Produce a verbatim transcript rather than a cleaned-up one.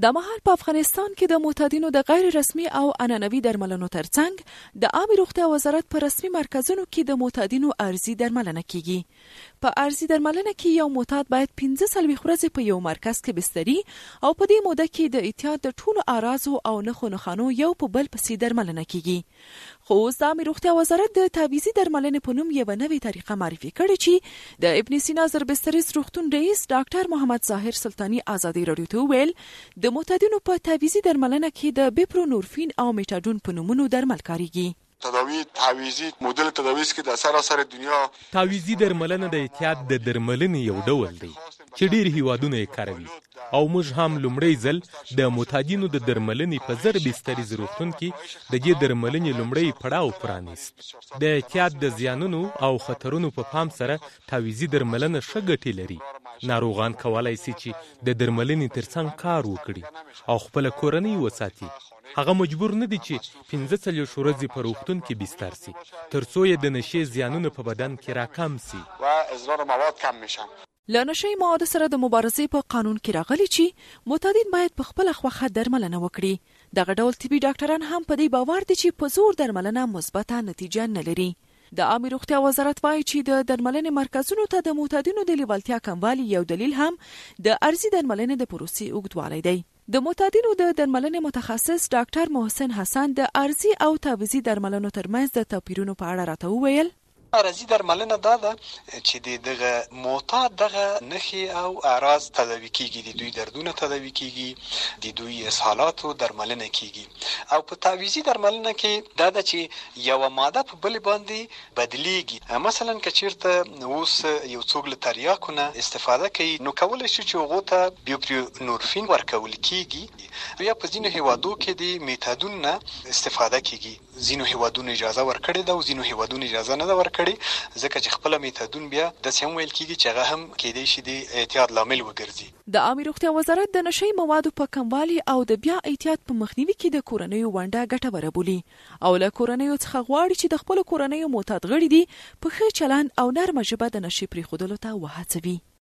د مهال په افغانستان کې د معتادینو د غیر رسمي او عنعنوي درملنو ترڅنګ د عامه روغتیا وزارت په رسمي مرکزونو کې د معتادینو ارزي درملنه کیږي. په ارزي درملنه کې یو معتاد باید پنځه څلوېښت ورځې په یو مرکز کې بستري او په دې موده کې د اعتیاد د ټولو اعراضو او نښو نښانو یو په بل پسې درملنه کیږي. خو اوس د عامه روغتیا وزارت د تعویضي درملنې په نوم یوه نوې طریقه معرفي کړې چې د ابن سینا زربستریز روغتون رئیس ډاکټر محمد ظاهر سلطاني ازادي راډیو ته وویل د معتادینو په تعویضي درملنه کې د بیپرونورفین او میټاډون په نومونو درمل کاریږي. تداوی تعویضی مدل تداویست کې د سراسر دنیا تعویضی درملنه د اعتیاد د درملنې یو ډول دی چې ډېر هیوادونه یې کاروي او موږ هم لومړی ځل د معتادینو د درملنې په زر بستریز روغتون کې د دې درملنې لومړی پړاو پرانیست. د اعتیاد د زیانونو او خطرونو په پام سره تعویضی درملنه ښه ګټې لري. ناروغان کولای شي چې د درملنې ترڅنګ کار وکړي او خپل کورنۍ وساتي. هغه مجبور نه دي چې پنځه څلوېښت ورځې په روغتون کې بستر سي تر څو یې د نشې زیانونه په بدن کې راکم سي و اضرار مواد کم میشن. له نشهیي موادو سره د مبارزې په قانون کې راغلي چې معتادین باید په خپله خوښه درملنه وکړي. دغه ډول طبي ډاکټران هم په دې باور دي چې په زور درملنه مثبته نتیجه نه لري. د عامه روغتیا وزارت وایي چې د درملنې مرکزونو ته د معتادینو د لیوالتیا کموالی یو دلیل هم د ارزي درملنې د پروسې اوږدوالی دی. د معتادینو د درملنې متخصص ډاکټر محسن حسن د ارزي او تعویضي درملنو ترمنځ د توپیرونو په اړه راته وویل. ارزي درملنه دا ده چې دغه معتاد دغه نښې او اعراض تداوي کیږي، د دوی دردونه تداوي کیږي، د دوی اسهالاتو درملنه کیږي. او په تعویضي درملنه کې دا ده چې یو ماده په بل باندې بدلیږي. مثلا که چیرته اوس یو څوک له تریاکو نه استفاده کوي نو کولای شي چې هغو ته بیوپرونورفین ورکول کیږي. یا په ځینو هیوادو کې د میټادون نه استفاده کیږي. ځینو هیوادونو اجازه ورکړې ده او ځینو هیوادونو اجازه نه ده ورکړې، ځکه چې خپل میټادون بیا داسې هم ویل کیږي چې هغه هم کېدای شي د اعتیاد لامل وګرځي. د عامه روغتیا وزارت د نشهیي موادو په کموالي او د بیا اعتیاد په مخنیوي کې د کورنیو ونډه ګټوره بولي او له کورنیو څخه غواړي چې د خپلو کورنیو معتاد غړي دي په ښه چلند او نرمه ژبه د نشې پرېښودلو ته وهڅوي.